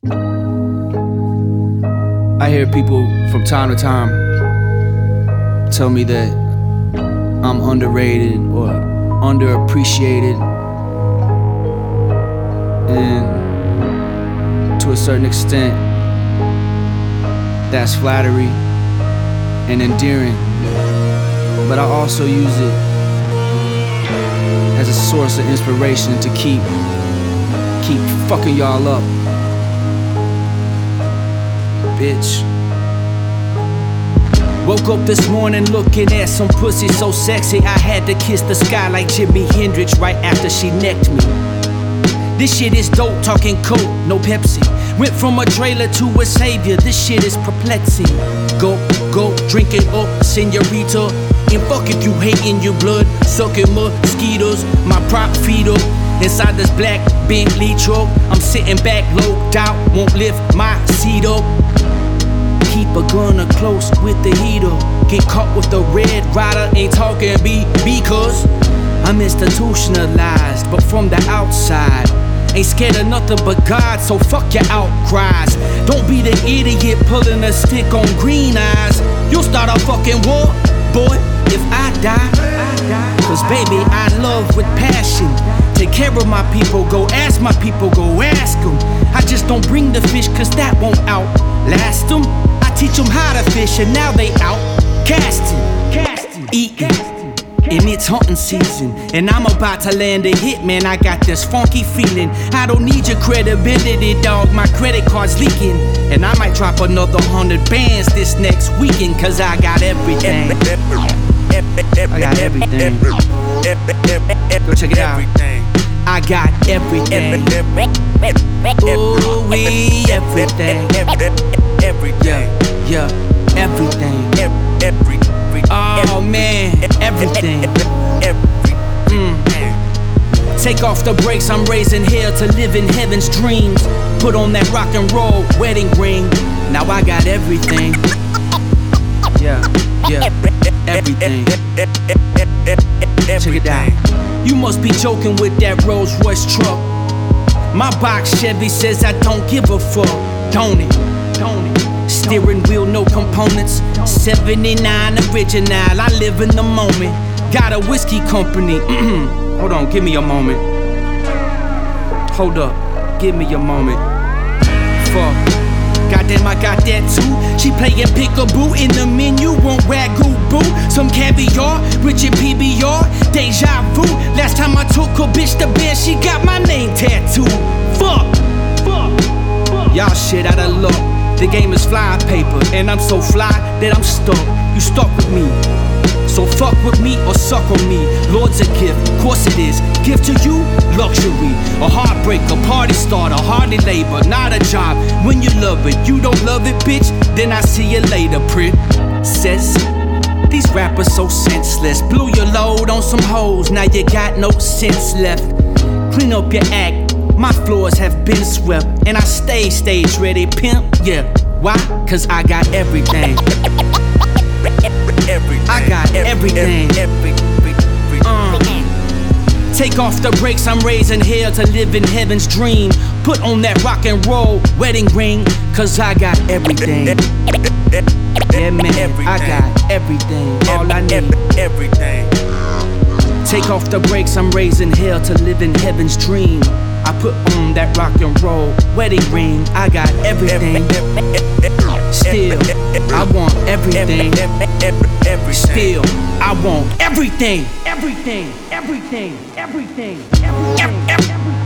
I hear people from time to time tell me that I'm underrated or underappreciated, and to a certain extent that's flattery and endearing, but I also use it as a source of inspiration to keep fucking y'all up, bitch. Woke up this morning looking at some pussy so sexy I had to kiss the sky like Jimi Hendrix right after she necked me. This shit is dope, talking coke, no Pepsi. Went from a trailer to a savior, this shit is perplexing. Go, drink it up, senorita. And fuck if you hating your blood, sucking mosquitoes. My prop feet up, inside this black Bentley truck. I'm sitting back, low doubt, won't lift my seat up. Keep a gunner close with the heater. Get caught with the red rider, ain't talking because I'm institutionalized, but from the outside ain't scared of nothing but God, so fuck your outcries. Don't be the idiot pulling a stick on green eyes. You'll start a fucking war, boy, if I die. Cause baby, I love with passion. Take care of my people, go ask my people, go ask them. I just don't bring the fish cause that won't outlast them. I teach them how to fish and now they out casting, eating. And it's hunting season, and I'm about to land a hit, man. I got this funky feeling. I don't need your credibility, dog. My credit card's leaking, and I might drop another 100 bands this next weekend, cause I got everything. I got everything. Go check it out. I got everything. Ooh, we everything. Yeah, everything. Oh man, everything. Take off the brakes, I'm raising hell to live in heaven's dreams. Put on that rock and roll wedding ring. Now I got everything. Yeah, everything. Check it out. You must be joking with that Rolls Royce truck. My box Chevy says I don't give a fuck, don't it? Steering wheel, no components. 79 original, I live in the moment. Got a whiskey company. Hold on, give me a moment. Hold up, give me a moment. Fuck. Goddamn, I got that too. She playin' peekaboo in the menu, want ragu boo. Some caviar, Richard PBR, deja vu. Last time I took a bitch to bed, she got my name tattooed. Fuck. Y'all shit out of luck. The game is fly paper, and I'm so fly that I'm stuck. You stuck with me, so fuck with me or suck on me. Lord's a gift, course it is. Gift to you, luxury. A heartbreaker, party starter, hardly labor, not a job. When you love it, you don't love it, bitch. Then I see you later, princess. These rappers so senseless. Blew your load on some hoes, now you got no sense left. Clean up your act. My floors have been swept, and I stay stage ready, pimp, yeah. Why? Cause I got everything. I got everything. Take off the brakes, I'm raising hell to live in heaven's dream. Put on that rock and roll wedding ring, cause I got everything. Yeah man, I got everything, all I need. Take off the brakes, I'm raising hell to live in heaven's dream. I put on that rock and roll wedding ring. I got everything. Still, I want everything. Still, I want everything. Everything.